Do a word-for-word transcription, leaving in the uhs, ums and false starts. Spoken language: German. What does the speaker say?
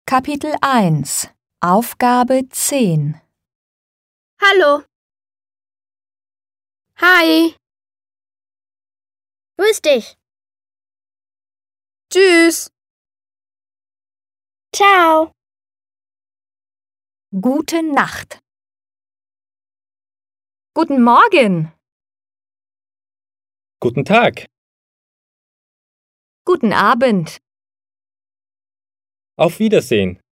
Kapitel eins Aufgabe zehn Hallo. Hi. Grüß dich. Tschüss. Ciao. Gute Nacht. Guten Morgen. Guten Tag. Guten Abend. Auf Wiedersehen.